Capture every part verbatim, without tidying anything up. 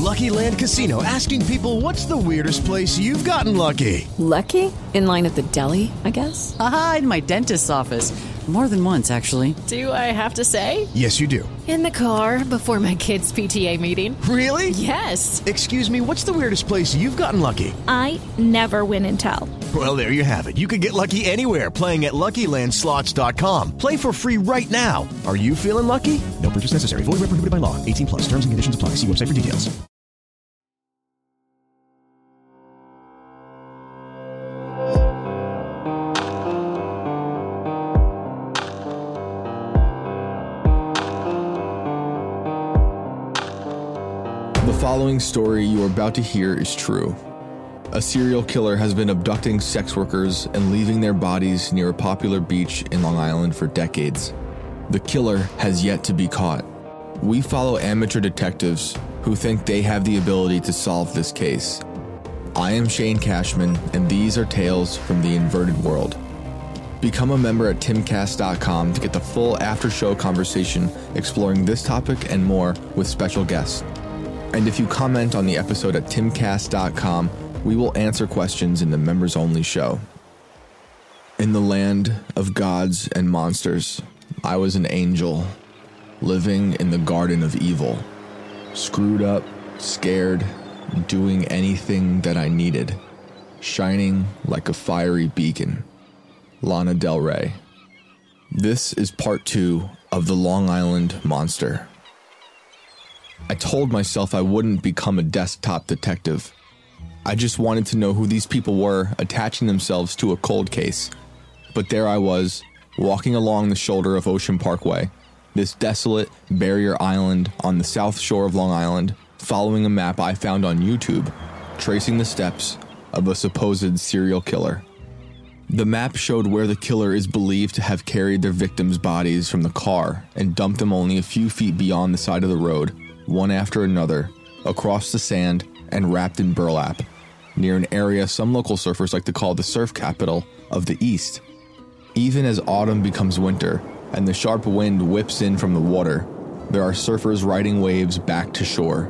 Lucky Land Casino, asking people, what's the weirdest place you've gotten lucky? Lucky? In line at the deli, I guess? Aha, in my dentist's office. More than once, actually. Do I have to say? Yes, you do. In the car before my kids' P T A meeting. Really? Yes. Excuse me, what's the weirdest place you've gotten lucky? I never win and tell. Well, there you have it. You can get lucky anywhere, playing at Lucky Land Slots dot com. Play for free right now. Are you feeling lucky? No purchase necessary. Void where prohibited by law. eighteen plus. Terms and conditions apply. See website for details. The following story you are about to hear is true. A serial killer has been abducting sex workers and leaving their bodies near a popular beach in Long Island for decades. The killer has yet to be caught. We follow amateur detectives who think they have the ability to solve this case. I am Shane Cashman, and these are tales from the inverted world. Become a member at timcast dot com to get the full after-show conversation exploring this topic and more with special guests. And if you comment on the episode at timcast dot com, we will answer questions in the members-only show. In the land of gods and monsters, I was an angel, living in the garden of evil, screwed up, scared, doing anything that I needed, shining like a fiery beacon. Lana Del Rey. This is part two of The Long Island Monster. I told myself I wouldn't become a desktop detective. I just wanted to know who these people were attaching themselves to a cold case. But there I was, walking along the shoulder of Ocean Parkway, this desolate barrier island on the south shore of Long Island, following a map I found on YouTube, tracing the steps of a supposed serial killer. The map showed where the killer is believed to have carried their victims' bodies from the car and dumped them only a few feet beyond the side of the road, one after another, across the sand and wrapped in burlap, near an area some local surfers like to call the surf capital of the East. Even as autumn becomes winter and the sharp wind whips in from the water, there are surfers riding waves back to shore.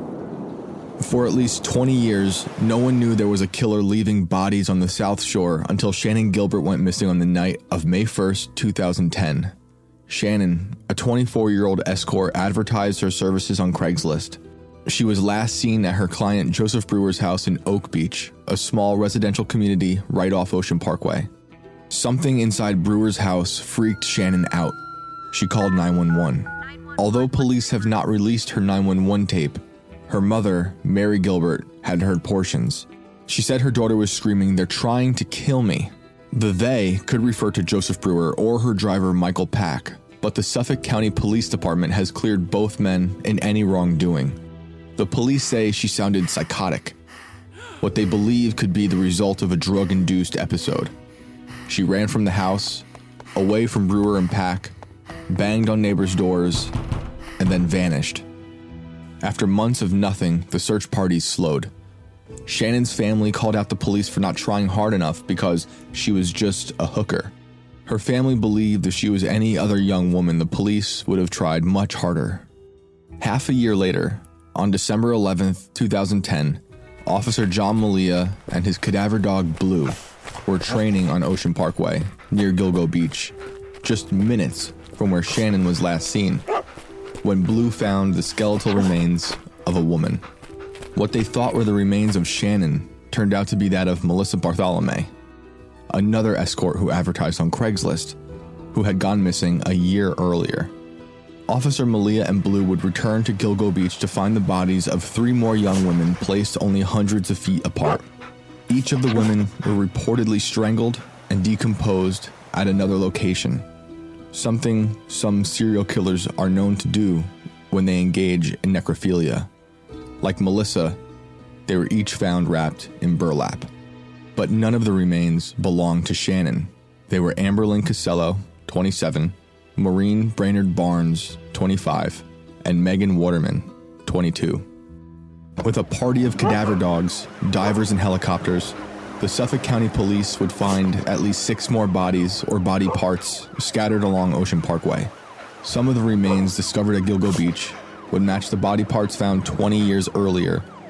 For at least twenty years, no one knew there was a killer leaving bodies on the South Shore until Shannon Gilbert went missing on the night of May first, two thousand ten. Shannon, a twenty-four-year-old escort, advertised her services on Craigslist. She was last seen at her client Joseph Brewer's house in Oak Beach, a small residential community right off Ocean Parkway. Something inside Brewer's house freaked Shannon out. She called nine one one. Although police have not released her nine one one tape, her mother, Mary Gilbert, had heard portions. She said her daughter was screaming, "They're trying to kill me." The they could refer to Joseph Brewer or her driver Michael Pack, but the Suffolk County Police Department has cleared both men in any wrongdoing. The police say she sounded psychotic, what they believe could be the result of a drug-induced episode. She ran from the house, away from Brewer and Pack, banged on neighbors' doors, and then vanished. After months of nothing, the search parties slowed. Shannon's family called out the police for not trying hard enough because she was just a hooker. Her family believed if she was any other young woman, the police would have tried much harder. Half a year later, on December eleventh, two thousand ten, Officer John Malia and his cadaver dog Blue were training on Ocean Parkway near Gilgo Beach, just minutes from where Shannon was last seen, when Blue found the skeletal remains of a woman. What they thought were the remains of Shannon turned out to be that of Melissa Bartholomew, another escort who advertised on Craigslist, who had gone missing a year earlier. Officer Malia and Blue would return to Gilgo Beach to find the bodies of three more young women placed only hundreds of feet apart. Each of the women were reportedly strangled and decomposed at another location, something some serial killers are known to do when they engage in necrophilia. Like Melissa, they were each found wrapped in burlap. But none of the remains belonged to Shannon. They were Amberlynn Casello, twenty-seven, Maureen Brainerd Barnes, twenty-five, and Megan Waterman, twenty-two. With a party of cadaver dogs, divers, and helicopters, the Suffolk County Police would find at least six more bodies or body parts scattered along Ocean Parkway. Some of the remains discovered at Gilgo Beach would match the body parts found twenty years earlier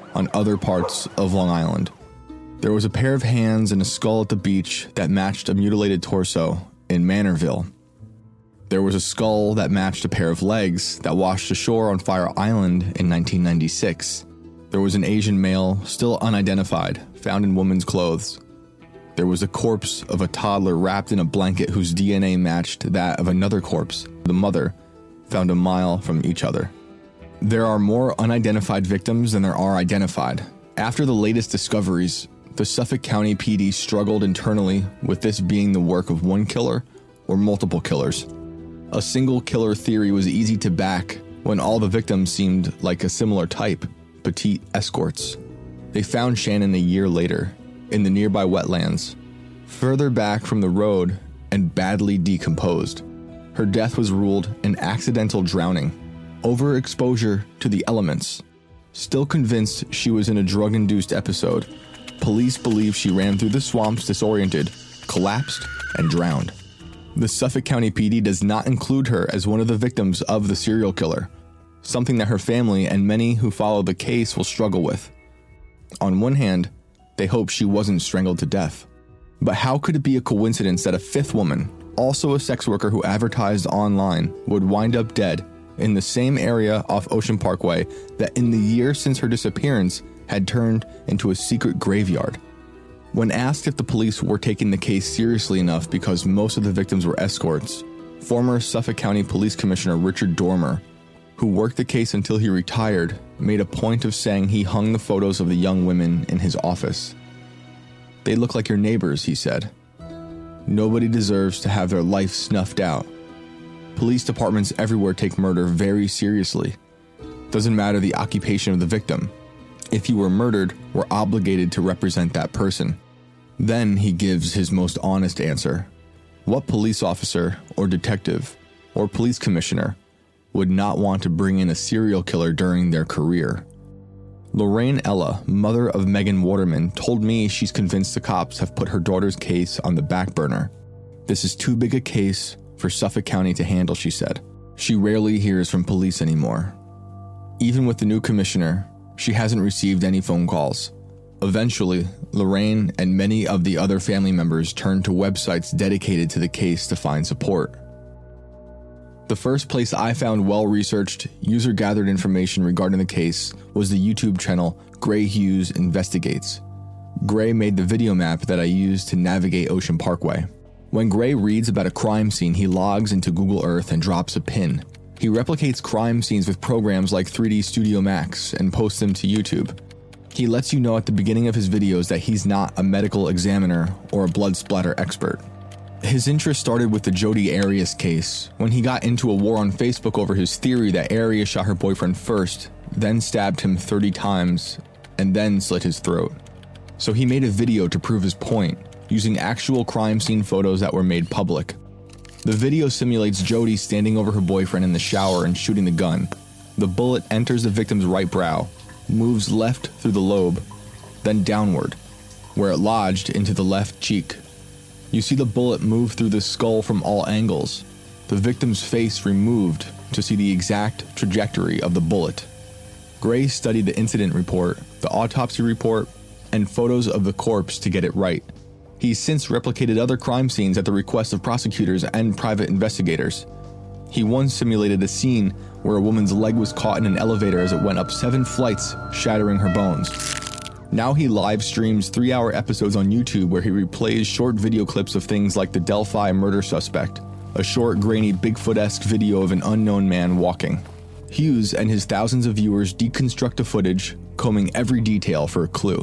on other parts of Long Island. There was a pair of hands and a skull at the beach that matched a mutilated torso in Manorville. There was a skull that matched a pair of legs that washed ashore on Fire Island in nineteen ninety-six. There was an Asian male, still unidentified, found in women's clothes. There was a corpse of a toddler wrapped in a blanket whose D N A matched that of another corpse, the mother, found a mile from each other. There are more unidentified victims than there are identified. After the latest discoveries, the Suffolk County P D struggled internally with this being the work of one killer or multiple killers. A single killer theory was easy to back when all the victims seemed like a similar type, petite escorts. They found Shannon a year later, in the nearby wetlands, further back from the road and badly decomposed. Her death was ruled an accidental drowning, overexposure to the elements. Still convinced she was in a drug-induced episode, police believe she ran through the swamps disoriented, collapsed, and drowned. The Suffolk County P D does not include her as one of the victims of the serial killer, something that her family and many who follow the case will struggle with. On one hand, they hope she wasn't strangled to death. But how could it be a coincidence that a fifth woman, also a sex worker who advertised online, would wind up dead in the same area off Ocean Parkway that in the year since her disappearance had turned into a secret graveyard? When asked if the police were taking the case seriously enough because most of the victims were escorts, former Suffolk County Police Commissioner Richard Dormer, who worked the case until he retired, made a point of saying he hung the photos of the young women in his office. "They look like your neighbors," he said. "Nobody deserves to have their life snuffed out. Police departments everywhere take murder very seriously. Doesn't matter the occupation of the victim. If you were murdered, we're obligated to represent that person." Then he gives his most honest answer. What police officer or detective or police commissioner would not want to bring in a serial killer during their career? Lorraine Ella, mother of Megan Waterman, told me she's convinced the cops have put her daughter's case on the back burner. "This is too big a case for Suffolk County to handle," she said. She rarely hears from police anymore. Even with the new commissioner, she hasn't received any phone calls. Eventually, Lorraine and many of the other family members turned to websites dedicated to the case to find support. The first place I found well-researched, user-gathered information regarding the case was the YouTube channel Gray Hughes Investigates. Gray made the video map that I used to navigate Ocean Parkway. When Gray reads about a crime scene, he logs into Google Earth and drops a pin. He replicates crime scenes with programs like three D Studio Max and posts them to YouTube. He lets you know at the beginning of his videos that he's not a medical examiner or a blood splatter expert. His interest started with the Jodi Arias case, when he got into a war on Facebook over his theory that Arias shot her boyfriend first, then stabbed him thirty times, and then slit his throat. So he made a video to prove his point, using actual crime scene photos that were made public. The video simulates Jodi standing over her boyfriend in the shower and shooting the gun. The bullet enters the victim's right brow, moves left through the lobe, then downward, where it lodged into the left cheek. You see the bullet move through the skull from all angles, the victim's face removed to see the exact trajectory of the bullet. Gray studied the incident report, the autopsy report, and photos of the corpse to get it right. He's since replicated other crime scenes at the request of prosecutors and private investigators. He once simulated a scene where a woman's leg was caught in an elevator as it went up seven flights, shattering her bones. Now he live streams three-hour episodes on YouTube where he replays short video clips of things like the Delphi murder suspect, a short, grainy, Bigfoot-esque video of an unknown man walking. Hughes and his thousands of viewers deconstruct the footage, combing every detail for a clue.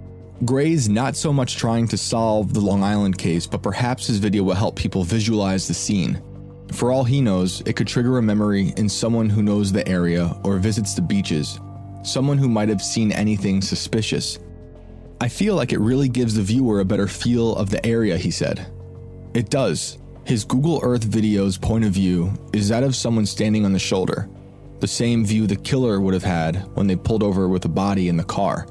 Gray's not so much trying to solve the Long Island case, but perhaps his video will help people visualize the scene. For all he knows, it could trigger a memory in someone who knows the area or visits the beaches, someone who might have seen anything suspicious. "I feel like it really gives the viewer a better feel of the area," he said. It does. His Google Earth video's point of view is that of someone standing on the shoulder, the same view the killer would have had when they pulled over with the body in the car.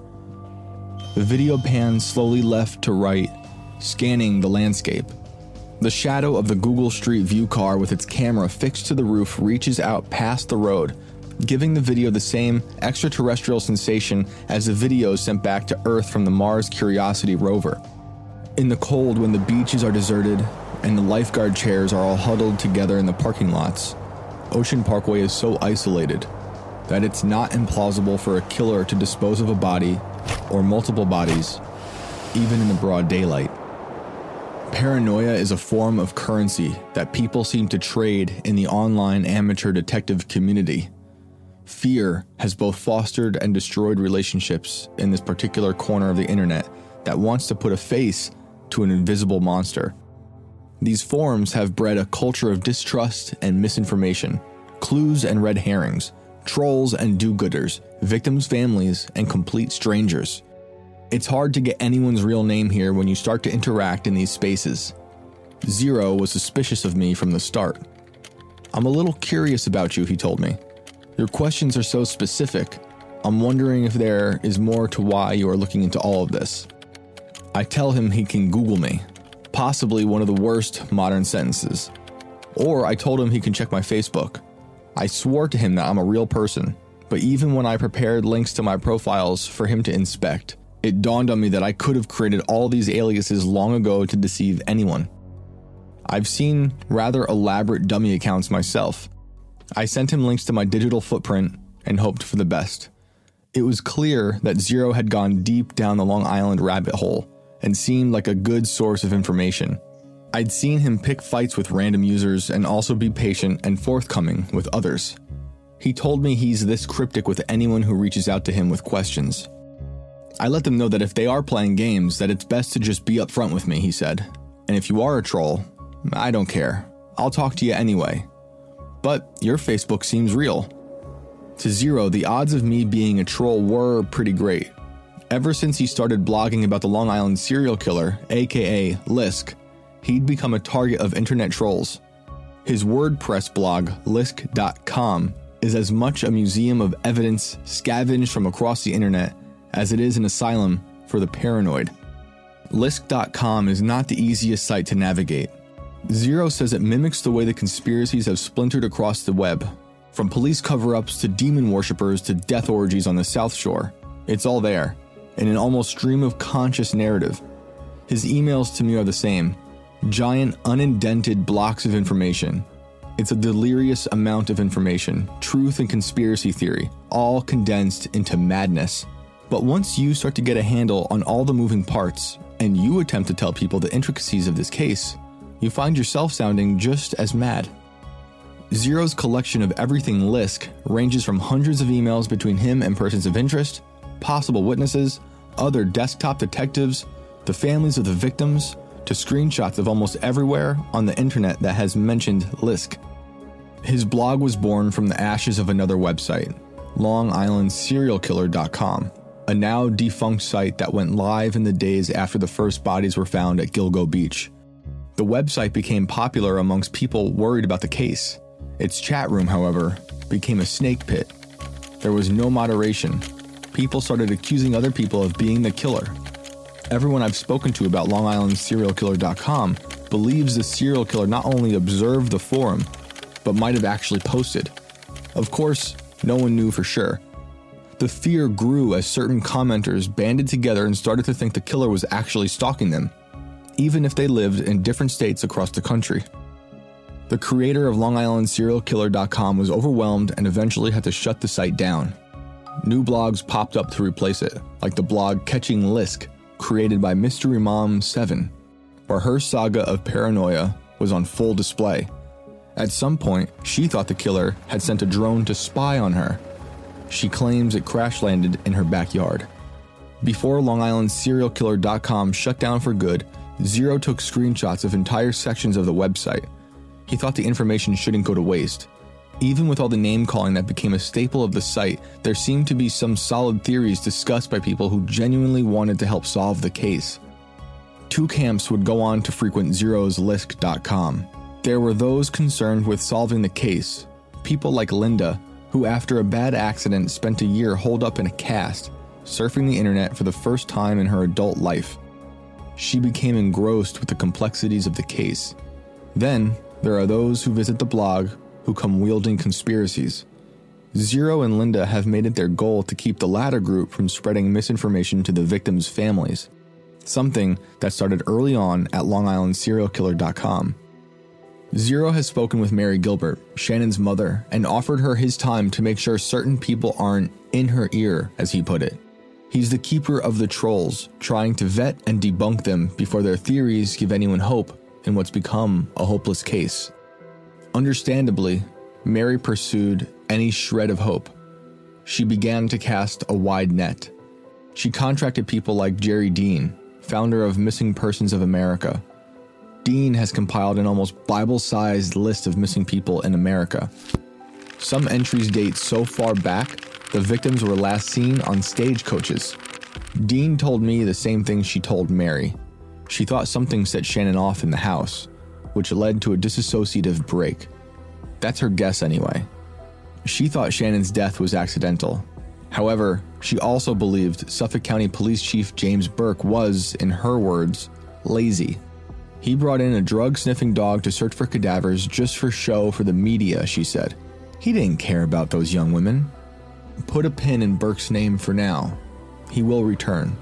The video pans slowly left to right, scanning the landscape. The shadow of the Google Street View car with its camera fixed to the roof reaches out past the road, giving the video the same extraterrestrial sensation as the videos sent back to Earth from the Mars Curiosity rover. In the cold, when the beaches are deserted and the lifeguard chairs are all huddled together in the parking lots, Ocean Parkway is so isolated that it's not implausible for a killer to dispose of a body or multiple bodies, even in the broad daylight. Paranoia is a form of currency that people seem to trade in the online amateur detective community. Fear has both fostered and destroyed relationships in this particular corner of the internet that wants to put a face to an invisible monster. These forums have bred a culture of distrust and misinformation, clues and red herrings, trolls and do-gooders, victims' families, and complete strangers. It's hard to get anyone's real name here when you start to interact in these spaces. Zero was suspicious of me from the start. "I'm a little curious about you," he told me. "Your questions are so specific. I'm wondering if there is more to why you are looking into all of this." I tell him he can Google me, possibly one of the worst modern sentences. Or I told him he can check my Facebook. I swore to him that I'm a real person, but even when I prepared links to my profiles for him to inspect, it dawned on me that I could have created all these aliases long ago to deceive anyone. I've seen rather elaborate dummy accounts myself. I sent him links to my digital footprint and hoped for the best. It was clear that Zero had gone deep down the Long Island rabbit hole and seemed like a good source of information. I'd seen him pick fights with random users and also be patient and forthcoming with others. He told me he's this cryptic with anyone who reaches out to him with questions. I let them know that if they are playing games, that it's best to just be upfront with me, he said. And if you are a troll, I don't care. I'll talk to you anyway. But your Facebook seems real. To Zero, the odds of me being a troll were pretty great. Ever since he started blogging about the Long Island serial killer, aka Lisk, he'd become a target of internet trolls. His WordPress blog, lisk dot com, is as much a museum of evidence scavenged from across the internet as it is an asylum for the paranoid. lisk dot com is not the easiest site to navigate. Zero says it mimics the way the conspiracies have splintered across the web, from police cover-ups to demon worshippers to death orgies on the South Shore. It's all there, in an almost stream of conscious narrative. His emails to me are the same. Giant, unindented blocks of information. It's a delirious amount of information, truth and conspiracy theory, all condensed into madness. But once you start to get a handle on all the moving parts, and you attempt to tell people the intricacies of this case, you find yourself sounding just as mad. Zero's collection of everything Lisk ranges from hundreds of emails between him and persons of interest, possible witnesses, other desktop detectives, the families of the victims, to screenshots of almost everywhere on the internet that has mentioned Lisk. His blog was born from the ashes of another website, long island serial killer dot com, a now defunct site that went live in the days after the first bodies were found at Gilgo Beach. The website became popular amongst people worried about the case. Its chat room, however, became a snake pit. There was no moderation. People started accusing other people of being the killer. Everyone I've spoken to about long island serial killer dot com believes the serial killer not only observed the forum, but might have actually posted. Of course, no one knew for sure. The fear grew as certain commenters banded together and started to think the killer was actually stalking them, even if they lived in different states across the country. The creator of long island serial killer dot com was overwhelmed and eventually had to shut the site down. New blogs popped up to replace it, like the blog Catching Lisk, created by Mystery Mom seven, where her saga of paranoia was on full display. At some point, she thought the killer had sent a drone to spy on her. She claims it crash-landed in her backyard. Before long island serial killer dot com shut down for good, Zero took screenshots of entire sections of the website. He thought the information shouldn't go to waste. Even with all the name-calling that became a staple of the site, there seemed to be some solid theories discussed by people who genuinely wanted to help solve the case. Two camps would go on to frequent Zero's lisk dot com. There were those concerned with solving the case, people like Linda, who after a bad accident spent a year holed up in a cast, surfing the internet for the first time in her adult life. She became engrossed with the complexities of the case. Then, there are those who visit the blog who come wielding conspiracies. Zero and Linda have made it their goal to keep the latter group from spreading misinformation to the victims' families, something that started early on at long island serial killer dot com. Zero has spoken with Mary Gilbert, Shannon's mother, and offered her his time to make sure certain people aren't in her ear, as he put it. He's the keeper of the trolls, trying to vet and debunk them before their theories give anyone hope in what's become a hopeless case. Understandably, Mary pursued any shred of hope. She began to cast a wide net. She contracted people like Jerry Dean, founder of Missing Persons of America. Dean has compiled an almost Bible-sized list of missing people in America. Some entries date so far back, the victims were last seen on stagecoaches. Dean told me the same thing she told Mary. She thought something set Shannon off in the house, which led to a dissociative break. That's her guess anyway. She thought Shannon's death was accidental. However, she also believed Suffolk County Police Chief James Burke was, in her words, lazy. He brought in a drug-sniffing dog to search for cadavers just for show for the media, she said. He didn't care about those young women. Put a pin in Burke's name for now. He will return.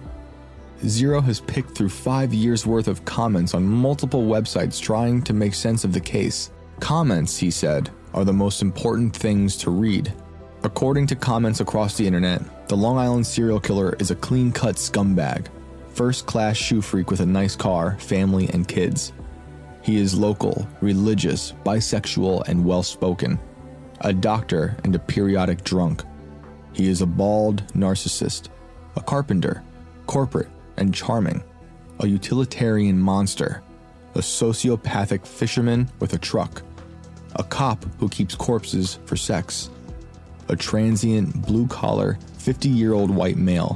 Zero has picked through five years' worth of comments on multiple websites trying to make sense of the case. Comments, he said, are the most important things to read. According to comments across the internet, the Long Island serial killer is a clean-cut scumbag, first-class shoe freak with a nice car, family, and kids. He is local, religious, bisexual, and well-spoken, a doctor and a periodic drunk. He is a bald narcissist, a carpenter, corporate, and charming, a utilitarian monster, a sociopathic fisherman with a truck, a cop who keeps corpses for sex, a transient, blue-collar, fifty-year-old white male,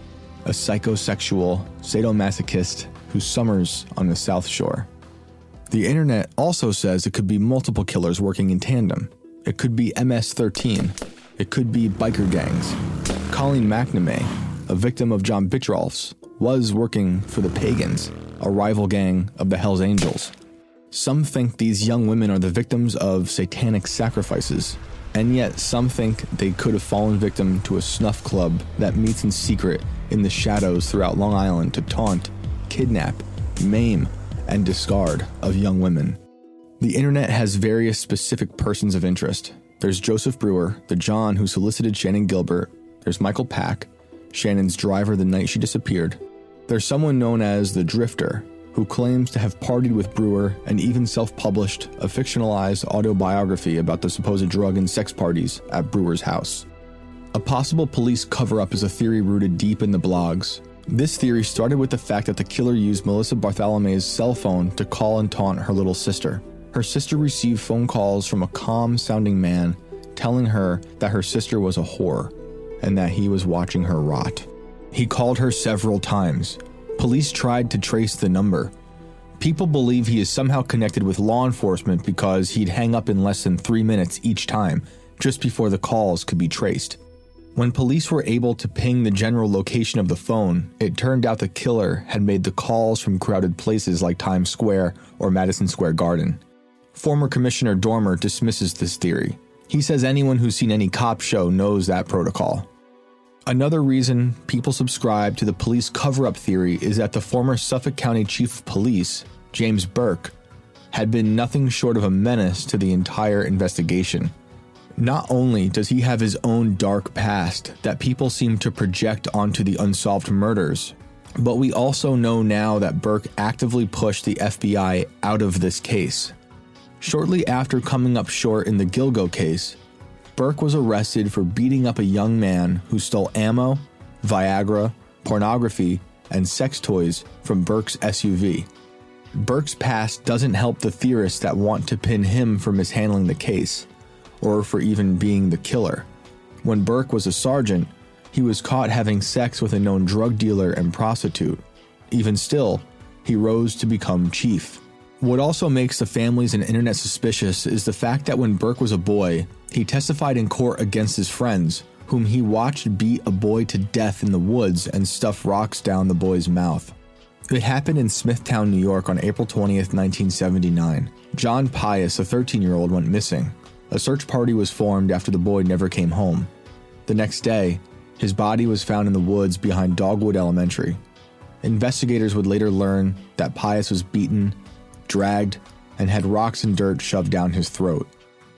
a psychosexual sadomasochist who summers on the South Shore. The internet also says it could be multiple killers working in tandem. It could be M S thirteen. It could be biker gangs. Colleen McNamee, a victim of John Bitrolf's, was working for the Pagans, a rival gang of the Hells Angels. Some think these young women are the victims of satanic sacrifices, and yet some think they could have fallen victim to a snuff club that meets in secret in the shadows throughout Long Island to taunt, kidnap, maim, and discard of young women. The internet has various specific persons of interest. There's Joseph Brewer, the John who solicited Shannon Gilbert. There's Michael Pack, Shannon's driver the night she disappeared. There's someone known as the Drifter, who claims to have partied with Brewer and even self-published a fictionalized autobiography about the supposed drug and sex parties at Brewer's house. A possible police cover-up is a theory rooted deep in the blogs. This theory started with the fact that the killer used Melissa Bartholomew's cell phone to call and taunt her little sister. Her sister received phone calls from a calm-sounding man telling her that her sister was a whore and that he was watching her rot. He called her several times. Police tried to trace the number. People believe he is somehow connected with law enforcement because he'd hang up in less than three minutes each time, just before the calls could be traced. When police were able to ping the general location of the phone, it turned out the killer had made the calls from crowded places like Times Square or Madison Square Garden. Former Commissioner Dormer dismisses this theory. He says anyone who's seen any cop show knows that protocol. Another reason people subscribe to the police cover-up theory is that the former Suffolk County Chief of Police, James Burke, had been nothing short of a menace to the entire investigation. Not only does he have his own dark past that people seem to project onto the unsolved murders, but we also know now that Burke actively pushed the F B I out of this case. Shortly after coming up short in the Gilgo case, Burke was arrested for beating up a young man who stole ammo, Viagra, pornography, and sex toys from Burke's S U V. Burke's past doesn't help the theorists that want to pin him for mishandling the case, or for even being the killer. When Burke was a sergeant, he was caught having sex with a known drug dealer and prostitute. Even still, he rose to become chief. What also makes the families and internet suspicious is the fact that when Burke was a boy, he testified in court against his friends, whom he watched beat a boy to death in the woods and stuff rocks down the boy's mouth. It happened in Smithtown, New York on April twentieth, nineteen seventy-nine. John Pius, a thirteen-year-old, went missing. A search party was formed after the boy never came home. The next day, his body was found in the woods behind Dogwood Elementary. Investigators would later learn that Pius was beaten, dragged, and had rocks and dirt shoved down his throat.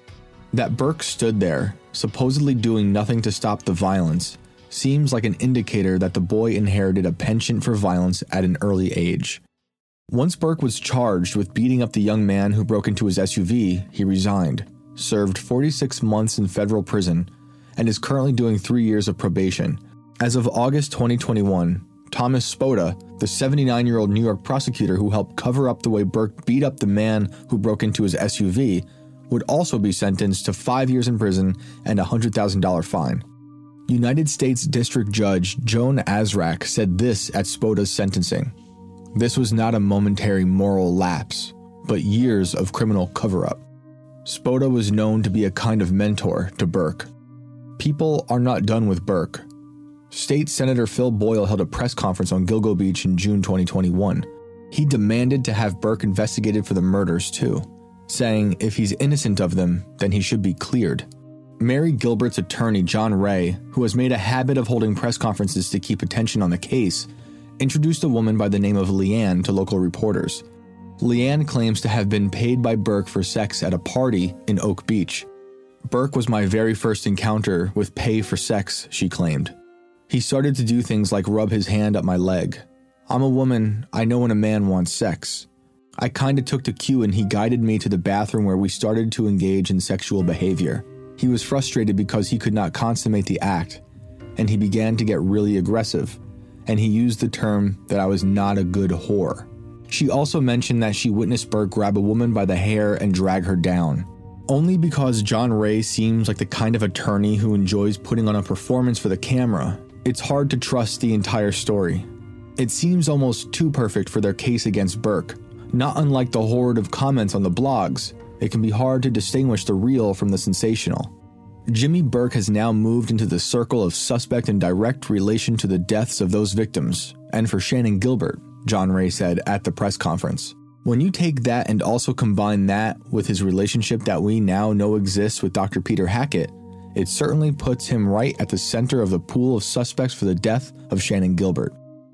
That Burke stood there, supposedly doing nothing to stop the violence, seems like an indicator that the boy inherited a penchant for violence at an early age. Once Burke was charged with beating up the young man who broke into his S U V, he resigned, served forty-six months in federal prison, and is currently doing three years of probation. As of August twenty twenty-one, Thomas Spota, the seventy-nine-year-old New York prosecutor who helped cover up the way Burke beat up the man who broke into his S U V, would also be sentenced to five years in prison and a one hundred thousand dollars fine. United States District Judge Joan Azraq said this at Spota's sentencing: "This was not a momentary moral lapse, but years of criminal cover-up." Spota was known to be a kind of mentor to Burke. People are not done with Burke. State Senator Phil Boyle held a press conference on Gilgo Beach in June twenty twenty-one. He demanded to have Burke investigated for the murders too, saying if he's innocent of them, then he should be cleared. Mary Gilbert's attorney, John Ray, who has made a habit of holding press conferences to keep attention on the case, introduced a woman by the name of Leanne to local reporters. Leanne claims to have been paid by Burke for sex at a party in Oak Beach. "Burke was my very first encounter with pay for sex," she claimed. "He started to do things like rub his hand up my leg. I'm a woman, I know when a man wants sex. I kinda took to cue and he guided me to the bathroom where we started to engage in sexual behavior. He was frustrated because he could not consummate the act, and he began to get really aggressive, and he used the term that I was not a good whore." She also mentioned that she witnessed Burke grab a woman by the hair and drag her down. Only because John Ray seems like the kind of attorney who enjoys putting on a performance for the camera, it's hard to trust the entire story. It seems almost too perfect for their case against Burke. Not unlike the horde of comments on the blogs, it can be hard to distinguish the real from the sensational. Jimmy Burke has now moved into the circle of suspect in direct relation to the deaths of those victims, and for Shannan Gilbert, John Ray said at the press conference. When you take that and also combine that with his relationship that we now know exists with Doctor Peter Hackett, it certainly puts him right at the center of the pool of suspects for the death of Shannan Gilbert.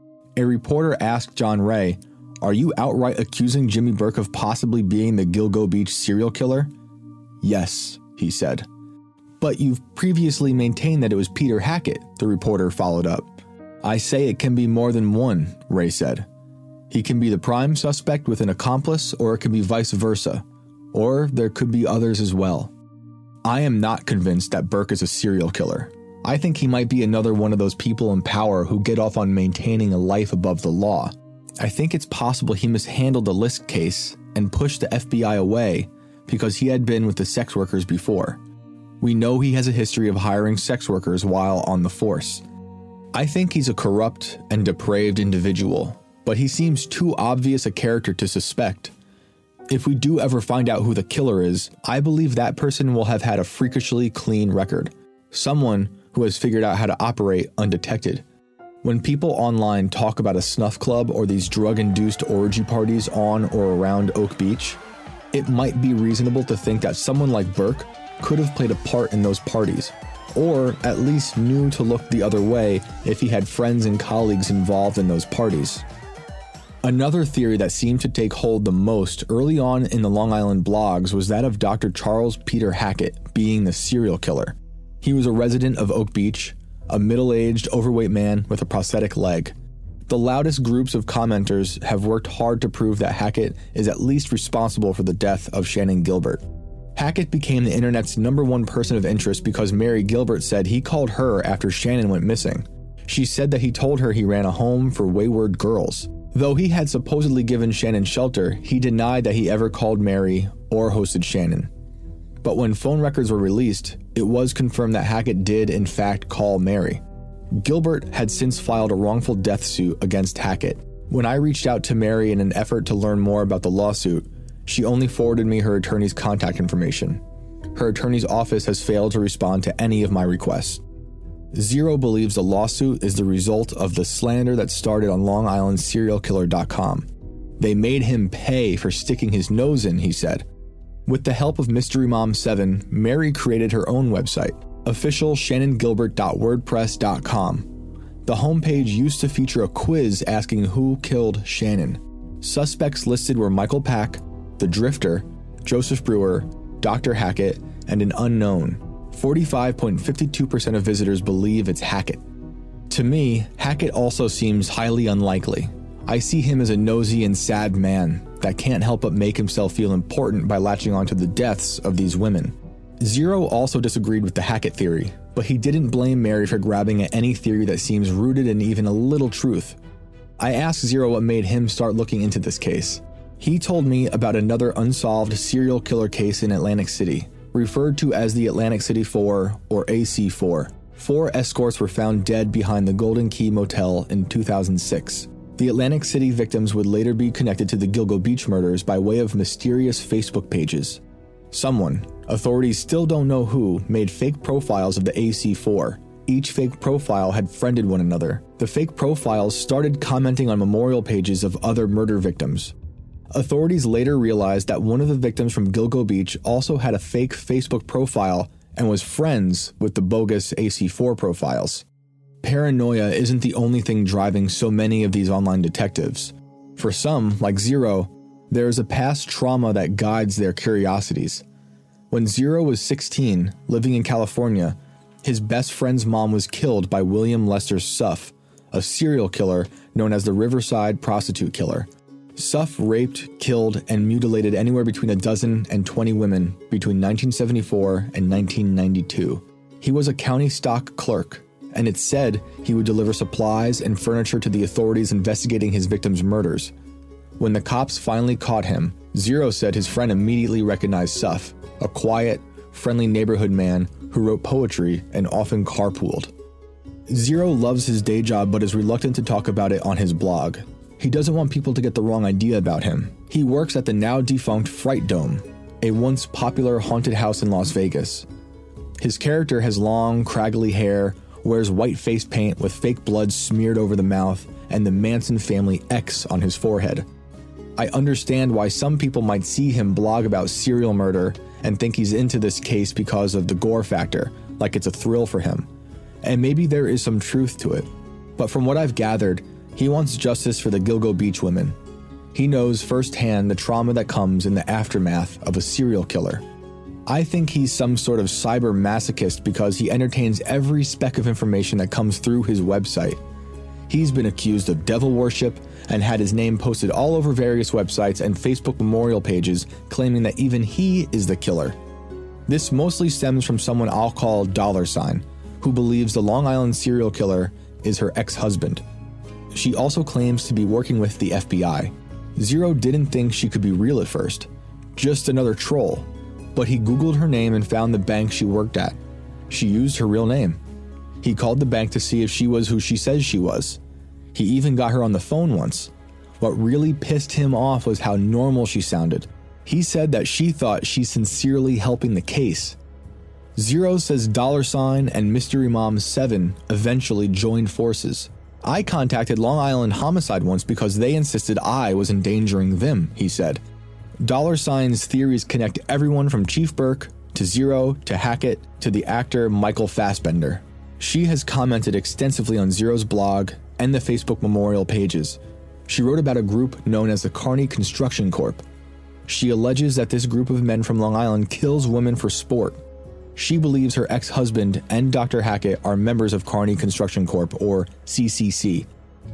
A reporter asked John Ray, "Are you outright accusing Jimmy Burke of possibly being the Gilgo Beach serial killer?" "Yes," he said. "But you've previously maintained that it was Peter Hackett," the reporter followed up. "I say it can be more than one," Ray said. "He can be the prime suspect with an accomplice, or it can be vice versa. Or there could be others as well. I am not convinced that Burke is a serial killer. I think he might be another one of those people in power who get off on maintaining a life above the law. I think it's possible he mishandled the Lisk case and pushed the F B I away because he had been with the sex workers before. We know he has a history of hiring sex workers while on the force. I think he's a corrupt and depraved individual, but he seems too obvious a character to suspect. If we do ever find out who the killer is, I believe that person will have had a freakishly clean record. Someone who has figured out how to operate undetected. When people online talk about a snuff club or these drug-induced orgy parties on or around Oak Beach, it might be reasonable to think that someone like Burke could have played a part in those parties, or at least knew to look the other way if he had friends and colleagues involved in those parties. Another theory that seemed to take hold the most early on in the Long Island blogs was that of Doctor Charles Peter Hackett being the serial killer. He was a resident of Oak Beach, a middle-aged, overweight man with a prosthetic leg. The loudest groups of commenters have worked hard to prove that Hackett is at least responsible for the death of Shannan Gilbert. Hackett became the internet's number one person of interest because Mary Gilbert said he called her after Shannan went missing. She said that he told her he ran a home for wayward girls. Though he had supposedly given Shannan shelter, he denied that he ever called Mary or hosted Shannan. But when phone records were released, it was confirmed that Hackett did in fact call Mary. Gilbert had since filed a wrongful death suit against Hackett. When I reached out to Mary in an effort to learn more about the lawsuit, she only forwarded me her attorney's contact information. Her attorney's office has failed to respond to any of my requests. Zero believes the lawsuit is the result of the slander that started on Long Island Serial Killer dot com. They made him pay for sticking his nose in, he said. With the help of Mystery Mom seven, Mary created her own website, official shannon gilbert dot wordpress dot com. The homepage used to feature a quiz asking who killed Shannon. Suspects listed were Michael Pack, the Drifter, Joseph Brewer, Doctor Hackett, and an unknown. forty-five point five two percent of visitors believe it's Hackett. To me, Hackett also seems highly unlikely. I see him as a nosy and sad man that can't help but make himself feel important by latching onto the deaths of these women. Zero also disagreed with the Hackett theory, but he didn't blame Mary for grabbing at any theory that seems rooted in even a little truth. I asked Zero what made him start looking into this case. He told me about another unsolved serial killer case in Atlantic City, referred to as the Atlantic City Four, or A C four. Four escorts were found dead behind the Golden Key Motel in two thousand six. The Atlantic City victims would later be connected to the Gilgo Beach murders by way of mysterious Facebook pages. Someone, authorities still don't know who, made fake profiles of the A C four. Each fake profile had friended one another. The fake profiles started commenting on memorial pages of other murder victims. Authorities later realized that one of the victims from Gilgo Beach also had a fake Facebook profile and was friends with the bogus A C four profiles. Paranoia isn't the only thing driving so many of these online detectives. For some, like Zero, there is a past trauma that guides their curiosities. When Zero was sixteen, living in California, his best friend's mom was killed by William Lester Suff, a serial killer known as the Riverside Prostitute Killer. Suff raped, killed, and mutilated anywhere between a dozen and twenty women between nineteen seventy-four and nineteen ninety-two. He was a county stock clerk, and it's said he would deliver supplies and furniture to the authorities investigating his victims' murders. When the cops finally caught him, Zero said his friend immediately recognized Suff, a quiet, friendly neighborhood man who wrote poetry and often carpooled. Zero loves his day job but is reluctant to talk about it on his blog. He doesn't want people to get the wrong idea about him. He works at the now-defunct Fright Dome, a once popular haunted house in Las Vegas. His character has long, craggly hair, wears white face paint with fake blood smeared over the mouth, and the Manson family X on his forehead. I understand why some people might see him blog about serial murder and think he's into this case because of the gore factor, like it's a thrill for him. And maybe there is some truth to it. But from what I've gathered, he wants justice for the Gilgo Beach women. He knows firsthand the trauma that comes in the aftermath of a serial killer. I think he's some sort of cyber masochist because he entertains every speck of information that comes through his website. He's been accused of devil worship and had his name posted all over various websites and Facebook memorial pages claiming that even he is the killer. This mostly stems from someone I'll call Dollar Sign, who believes the Long Island serial killer is her ex-husband. She also claims to be working with the F B I. Zero didn't think she could be real at first, just another troll. But he Googled her name and found the bank she worked at. She used her real name. He called the bank to see if she was who she says she was. He even got her on the phone once. What really pissed him off was how normal she sounded. He said that she thought she's sincerely helping the case. Zero says Dollar Sign and Mystery Mom seven eventually joined forces. I contacted Long Island Homicide once because they insisted I was endangering them, he said. Dollar Sign's theories connect everyone from Chief Burke to Zero to Hackett to the actor Michael Fassbender. She has commented extensively on Zero's blog and the Facebook memorial pages. She wrote about a group known as the Carney Construction Corp. She alleges that this group of men from Long Island kills women for sport. She believes her ex-husband and Doctor Hackett are members of Carney Construction Corp, or C C C.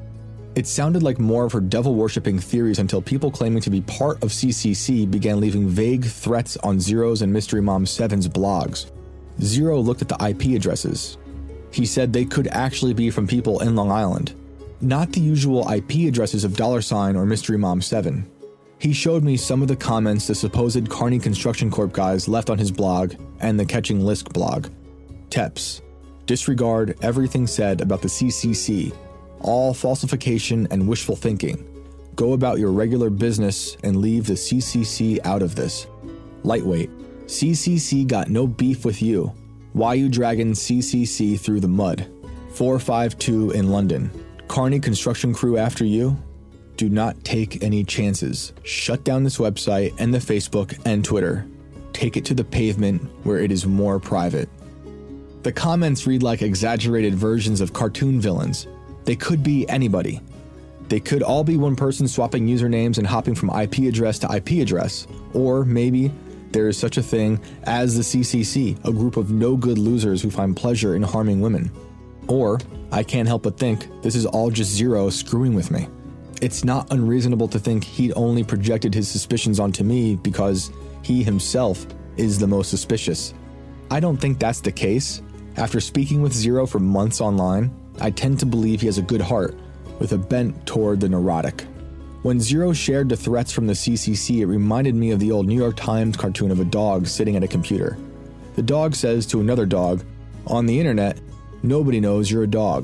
It sounded like more of her devil-worshipping theories until people claiming to be part of C C C began leaving vague threats on Zero's and Mystery Mom seven's blogs. Zero looked at the I P addresses. He said they could actually be from people in Long Island, not the usual I P addresses of Dollar Sign or Mystery Mom seven. He showed me some of the comments the supposed Carney Construction Corp guys left on his blog and the Catching Lisk blog. Teps. Disregard everything said about the C C C. All falsification and wishful thinking. Go about your regular business and leave the C C C out of this. Lightweight. C C C got no beef with you. Why you dragging C C C through the mud? four five two in London. Carney Construction Crew after you? Do not take any chances. Shut down this website and the Facebook and Twitter. take it to the pavement where it is more private. The comments read like exaggerated versions of cartoon villains. They could be anybody. They could all be one person swapping usernames and hopping from I P address to I P address. Or maybe there is such a thing as the C C C, a group of no-good losers who find pleasure in harming women. Or, I can't help but think, this is all just Zero screwing with me. It's not unreasonable to think he'd only projected his suspicions onto me because he himself is the most suspicious. I don't think that's the case. After speaking with Zero for months online, I tend to believe he has a good heart, with a bent toward the neurotic. When Zero shared the threats from the C C C, it reminded me of the old New York Times cartoon of a dog sitting at a computer. The dog says to another dog, "On the internet, nobody knows you're a dog."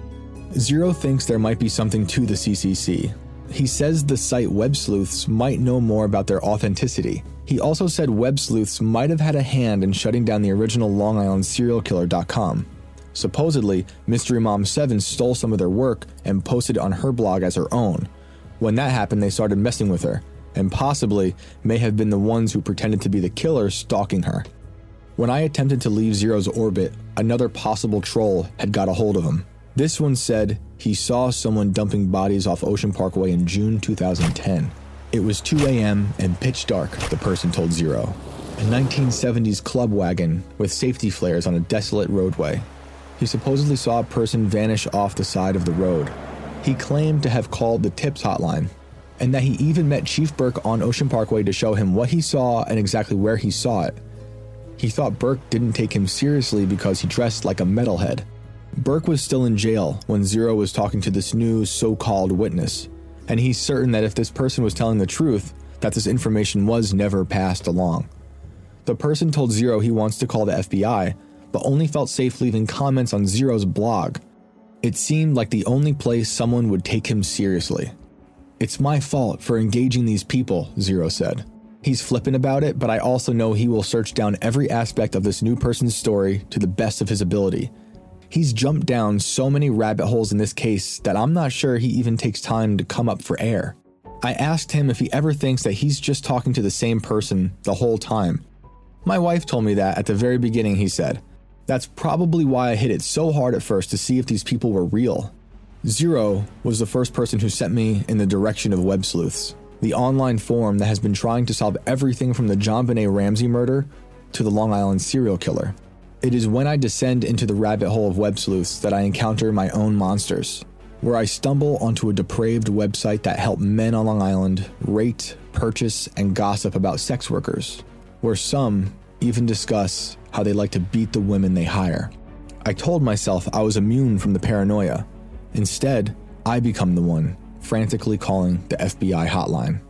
Zero thinks there might be something to the C C C. He says the site web sleuths might know more about their authenticity. He also said web sleuths might have had a hand in shutting down the original Long Island Serial Killer dot com. Supposedly, Mystery Mom seven stole some of their work and posted it on her blog as her own. When that happened, they started messing with her, and possibly may have been the ones who pretended to be the killer stalking her. When I attempted to leave Zero's orbit, another possible troll had got a hold of him. This one said he saw someone dumping bodies off Ocean Parkway in June two thousand ten. It was two a.m. and pitch dark, the person told Zero. A nineteen seventies club wagon with safety flares on a desolate roadway. He supposedly saw a person vanish off the side of the road. He claimed to have called the tips hotline, and that he even met Chief Burke on Ocean Parkway to show him what he saw and exactly where he saw it. He thought Burke didn't take him seriously because he dressed like a metalhead. Burke was still in jail when Zero was talking to this new so-called witness, and he's certain that if this person was telling the truth, that this information was never passed along. The person told Zero he wants to call the F B I, but only felt safe leaving comments on Zero's blog. It seemed like the only place someone would take him seriously. "It's my fault for engaging these people," Zero said. He's flippant about it, but I also know he will search down every aspect of this new person's story to the best of his ability. He's jumped down so many rabbit holes in this case that I'm not sure he even takes time to come up for air. I asked him if he ever thinks that he's just talking to the same person the whole time. "My wife told me that at the very beginning," he said. "That's probably why I hit it so hard at first to see if these people were real." Zero was the first person who sent me in the direction of web sleuths, the online forum that has been trying to solve everything from the JonBenet Ramsey murder to the Long Island serial killer. It is when I descend into the rabbit hole of web sleuths that I encounter my own monsters, where I stumble onto a depraved website that helped men on Long Island rate, purchase, and gossip about sex workers, where some even discuss how they like to beat the women they hire. I told myself I was immune from the paranoia. Instead, I become the one frantically calling the F B I hotline.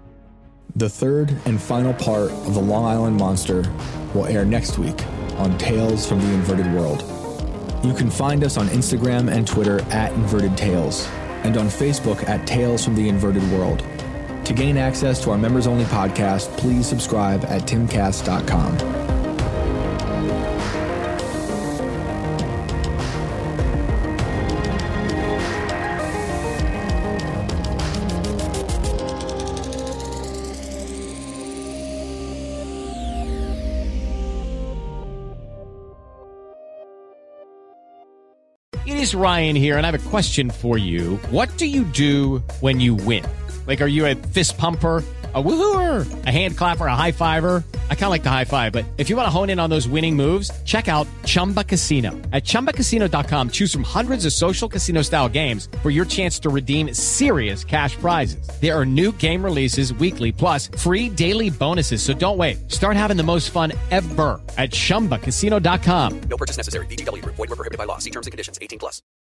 The third and final part of the Long Island Monster will air next week on Tales from the Inverted World. You can find us on Instagram and Twitter at Inverted Tales, and on Facebook at Tales from the Inverted World. To gain access to our members-only podcast, please subscribe at timcast dot com. It is Ryan here, and I have a question for you. What do you do when you win? Like, are you a fist pumper, a woo-hooer, a hand clapper, a high-fiver? I kind of like the high-five, but if you want to hone in on those winning moves, check out Chumba Casino. At Chumba Casino dot com, choose from hundreds of social casino-style games for your chance to redeem serious cash prizes. There are new game releases weekly, plus free daily bonuses, so don't wait. Start having the most fun ever at Chumba Casino dot com. No purchase necessary. V G W. Void where prohibited by law. See terms and conditions. eighteen plus.